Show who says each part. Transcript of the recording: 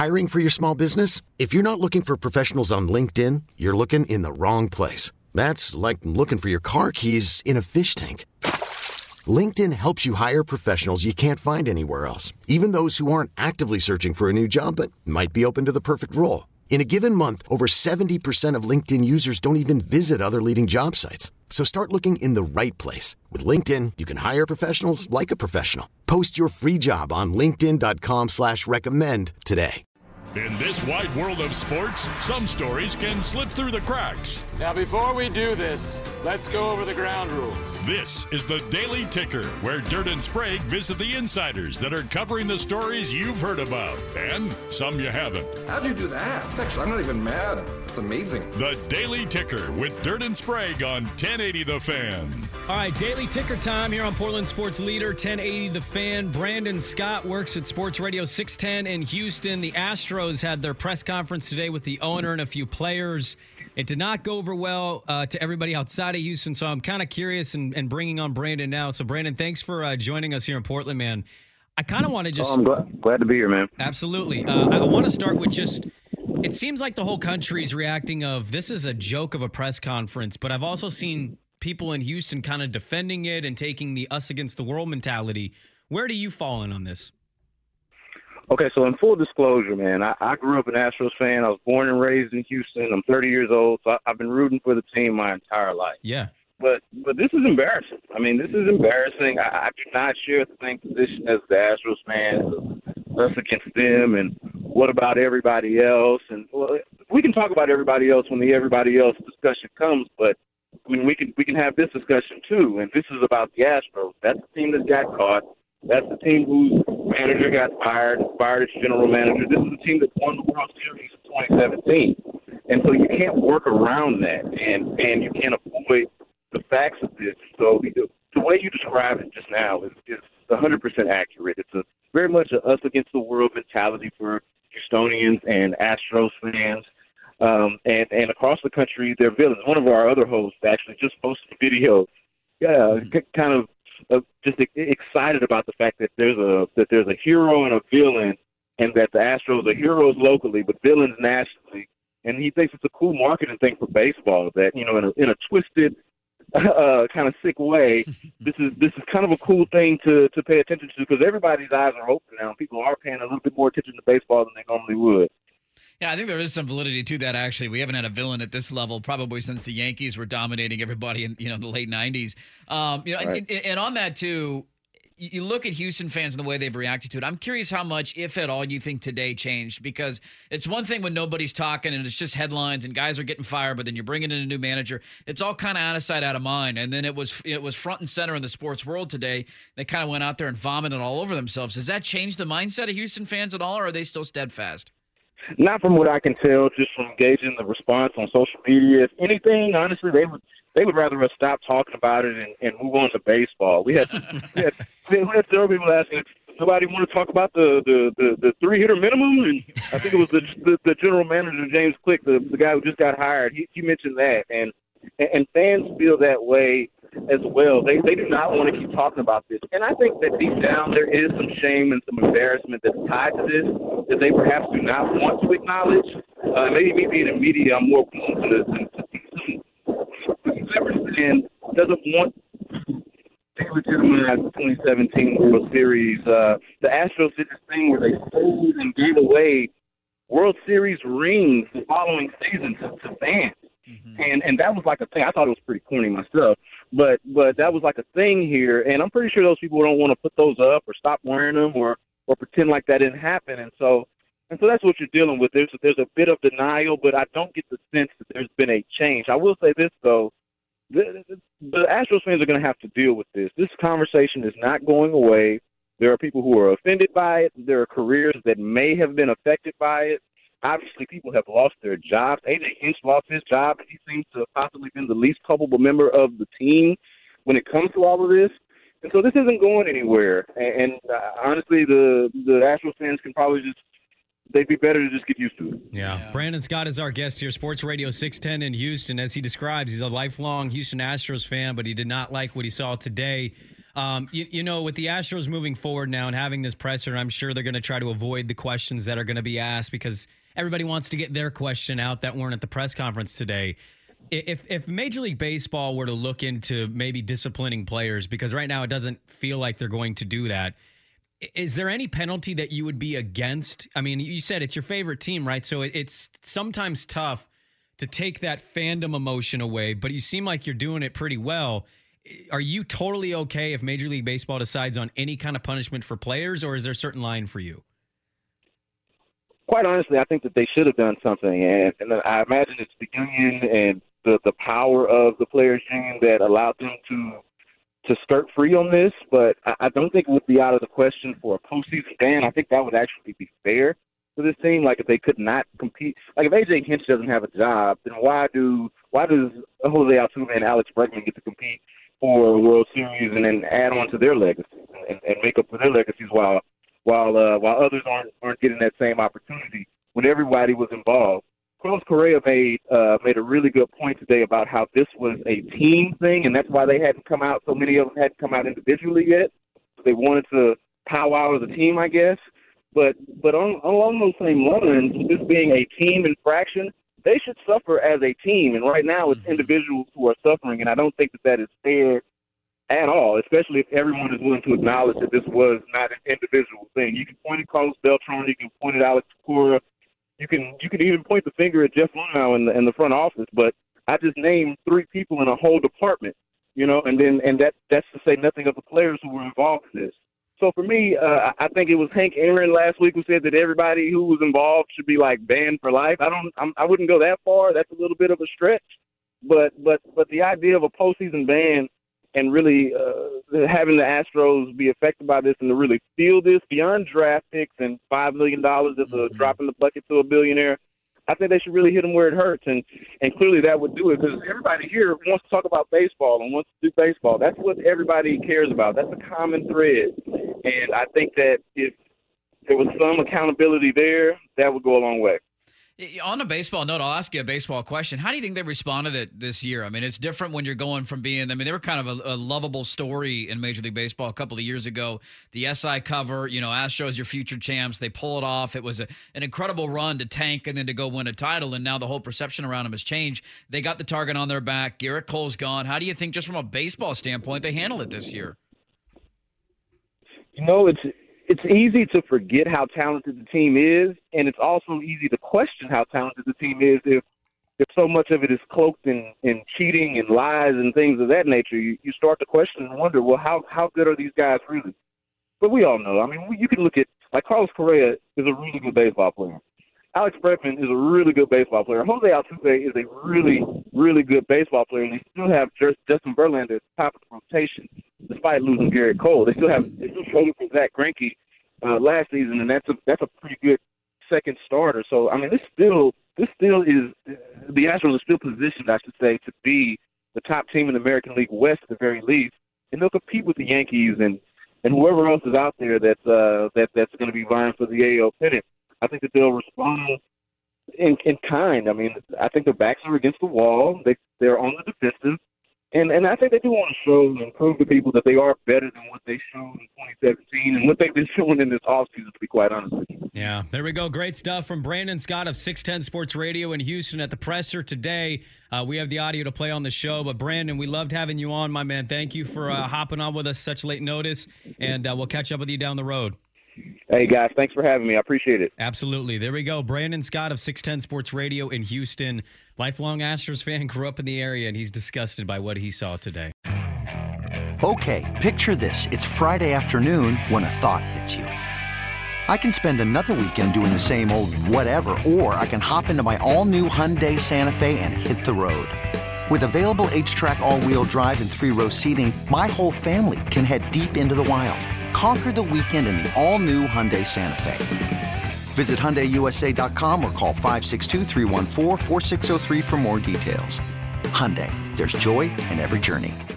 Speaker 1: Hiring for your small business? If you're not looking for professionals on LinkedIn, you're looking in the wrong place. That's like looking for your car keys in a fish tank. LinkedIn helps you hire professionals you can't find anywhere else, even those who aren't actively searching for a new job but might be open to the perfect role. In a given month, over 70% of LinkedIn users don't even visit other leading job sites. So start looking in the right place. With LinkedIn, you can hire professionals like a professional. Post your free job on linkedin.com/recommend today.
Speaker 2: In this wide world of sports, some stories can slip through the cracks.
Speaker 3: Now, before we do this, let's go over the ground rules.
Speaker 2: This is the Daily Ticker, where Dirt and Sprague visit the insiders that are covering the stories you've heard about, and some you haven't.
Speaker 4: How'd you do that? Actually, I'm not even mad. It's amazing.
Speaker 2: The Daily Ticker with Dirt and Sprague on 1080 The Fan.
Speaker 5: All right, Daily Ticker time here on Portland Sports Leader, 1080 The Fan. Brandon Scott works at Sports Radio 610 in Houston. The Astros had their press conference today with the owner and a few players. It did not go over well to everybody outside of Houston, so I'm kind of curious and bringing on Brandon now. So, Brandon, thanks for joining us here in Portland, man. I kind of want to just...
Speaker 6: I'm glad to be here, man.
Speaker 5: Absolutely. I want to start with just... It seems like the whole country's reacting of, this is a joke of a press conference, but I've also seen people in Houston kind of defending it and taking the us against the world mentality. Where do you fall in on this?
Speaker 6: Okay, so in full disclosure, man, I grew up an Astros fan. I was born and raised in Houston. I'm 30 years old, so I've been rooting for the team my entire life.
Speaker 5: Yeah.
Speaker 6: But this is embarrassing. I mean, this is embarrassing. I do not share the same position as the Astros fans, us against them, and what about everybody else? And well, we can talk about everybody else when the everybody else discussion comes, but I mean, we can have this discussion too. And this is about the Astros. That's the team that got caught. That's the team whose manager got fired its general manager. This is the team that won the World Series in 2017. And so you can't work around that, and you can't avoid the facts of this. So the way you described it just now is 100% accurate. It's very much a us against the world mentality for Houstonians and Astros fans. And across the country, they're villains. One of our other hosts actually just posted a video, kind of just excited about the fact that there's a hero and a villain, and that the Astros are heroes locally but villains nationally. And he thinks it's a cool marketing thing for baseball that, you know, in a twisted, kind of sick way, this is kind of a cool thing to pay attention to, because everybody's eyes are open now. People are paying a little bit more attention to baseball than they normally would.
Speaker 7: Yeah, I think there is some validity to that, actually. We haven't had a villain at this level probably since the Yankees were dominating everybody in, the late 90s.
Speaker 6: Right.
Speaker 7: And on that, too, you look at Houston fans and the way they've reacted to it. I'm curious how much, if at all, you think today changed, because it's one thing when nobody's talking and it's just headlines and guys are getting fired, but then you're bringing in a new manager. It's all kind of out of sight, out of mind. And then it was front and center in the sports world today. They kind of went out there and vomited all over themselves. Does that change the mindset of Houston fans at all, or are they still steadfast?
Speaker 6: Not from what I can tell, just from gauging the response on social media. If anything, honestly, they would rather us stop talking about it and move on to baseball. We had several people asking, somebody want to talk about the 3-hitter minimum? And I think it was the general manager, James Click, the guy who just got hired. He mentioned that, and fans feel that way as well. They do not want to keep talking about this. And I think that deep down there is some shame and some embarrassment that's tied to this that they perhaps do not want to acknowledge. Maybe me being in media, I'm more prone to see some and doesn't want to legitimize the 2017 World Series. The Astros did this thing where they sold and gave away World Series rings the following season to fans. Mm-hmm. And that was like a thing. I thought it was pretty corny myself, but that was like a thing here, and I'm pretty sure those people don't want to put those up or stop wearing them or pretend like that didn't happen. And so that's what you're dealing with. There's a bit of denial, but I don't get the sense that there's been a change. I will say this though, the Astros fans are going to have to deal with this. This conversation is not going away. There are people who are offended by it. There are careers that may have been affected by it. Obviously, people have lost their jobs. A.J. Hinch lost his job, and he seems to have possibly been the least culpable member of the team when it comes to all of this. And so this isn't going anywhere. And honestly, the Astros fans can probably they'd be better to just get used to it.
Speaker 5: Yeah. Brandon Scott is our guest here, Sports Radio 610 in Houston. As he describes, he's a lifelong Houston Astros fan, but he did not like what he saw today. With the Astros moving forward now and having this presser, I'm sure they're going to try to avoid the questions that are going to be asked because everybody wants to get their question out that weren't at the press conference today. If Major League Baseball were to look into maybe disciplining players, because right now it doesn't feel like they're going to do that, is there any penalty that you would be against? I mean, you said it's your favorite team, right? So it's sometimes tough to take that fandom emotion away, but you seem like you're doing it pretty well. Are you totally okay if Major League Baseball decides on any kind of punishment for players, or is there a certain line for you?
Speaker 6: Quite honestly, I think that they should have done something, and I imagine it's the union and the power of the players' union that allowed them to skirt free on this, but I don't think it would be out of the question for a postseason ban. I think that would actually be fair for this team. Like, if they could not compete, like if AJ Hinch doesn't have a job, then why does Jose Altuve and Alex Bregman get to compete for a World Series and then add on to their legacy and make up for their legacies while others aren't getting that same opportunity when everybody was involved? Carlos Correa made a really good point today about how this was a team thing, and that's why they hadn't come out. So many of them hadn't come out individually yet. They wanted to powwow as a team, I guess. But along those same lines, this being a team infraction, they should suffer as a team. And right now, it's individuals who are suffering, and I don't think that is fair at all, especially if everyone is willing to acknowledge that this was not an individual thing. You can point at Carlos Beltran, you can point at Alex Cora, you can even point the finger at Jeff Lunau in the front office, but I just named 3 people in a whole department, and that's to say nothing of the players who were involved in this. So for me, I think it was Hank Aaron last week who said that everybody who was involved should be like banned for life. I wouldn't go that far. That's a little bit of a stretch, but the idea of a postseason ban and really having the Astros be affected by this and to really feel this beyond draft picks and $5 million as a drop in the bucket to a billionaire, I think they should really hit them where it hurts. And clearly that would do it because everybody here wants to talk about baseball and wants to do baseball. That's what everybody cares about. That's a common thread. And I think that if there was some accountability there, that would go a long way.
Speaker 7: On a baseball note, I'll ask you a baseball question. How do you think they responded it this year? I mean, it's different when you're going from being, they were kind of a lovable story in Major League Baseball a couple of years ago. The SI cover, Astros, your future champs, they pull it off. It was an incredible run to tank and then to go win a title, and now the whole perception around them has changed. They got the target on their back. Garrett Cole's gone. How do you think, just from a baseball standpoint, they handle it this year?
Speaker 6: It's easy to forget how talented the team is, and it's also easy to question how talented the team is if so much of it is cloaked in cheating and lies and things of that nature. You start to question and wonder, well, how good are these guys really? But we all know. I mean, you can look at, like, Carlos Correa is a really good baseball player. Alex Bregman is a really good baseball player. Jose Altuve is a really, really good baseball player, and they still have Justin Verlander at the top of the rotation, despite losing Garrett Cole. They still traded for Zach Greinke last season, and that's a pretty good second starter. So I mean, this still is the Astros are still positioned, I should say, to be the top team in the American League West at the very least, and they'll compete with the Yankees and whoever else is out there that's going to be vying for the AL pennant. I think that they'll respond in kind. I mean, I think their backs are against the wall. They're on the defensive. And I think they do want to show and prove to people that they are better than what they showed in 2017 and what they've been showing in this offseason, to be quite honest with you.
Speaker 5: Yeah, there we go. Great stuff from Brandon Scott of 610 Sports Radio in Houston at the presser today. We have the audio to play on the show, but Brandon, we loved having you on, my man. Thank you for hopping on with us such late notice, and we'll catch up with you down the road.
Speaker 6: Hey, guys, thanks for having me. I appreciate it.
Speaker 5: Absolutely. There we go. Brandon Scott of 610 Sports Radio in Houston. Lifelong Astros fan, grew up in the area, and he's disgusted by what he saw today.
Speaker 8: Okay, picture this. It's Friday afternoon when a thought hits you. I can spend another weekend doing the same old whatever, or I can hop into my all-new Hyundai Santa Fe and hit the road. With available H-Track all-wheel drive and 3-row seating, my whole family can head deep into the wild. Conquer the weekend in the all-new Hyundai Santa Fe. Visit HyundaiUSA.com or call 562-314-4603 for more details. Hyundai, there's joy in every journey.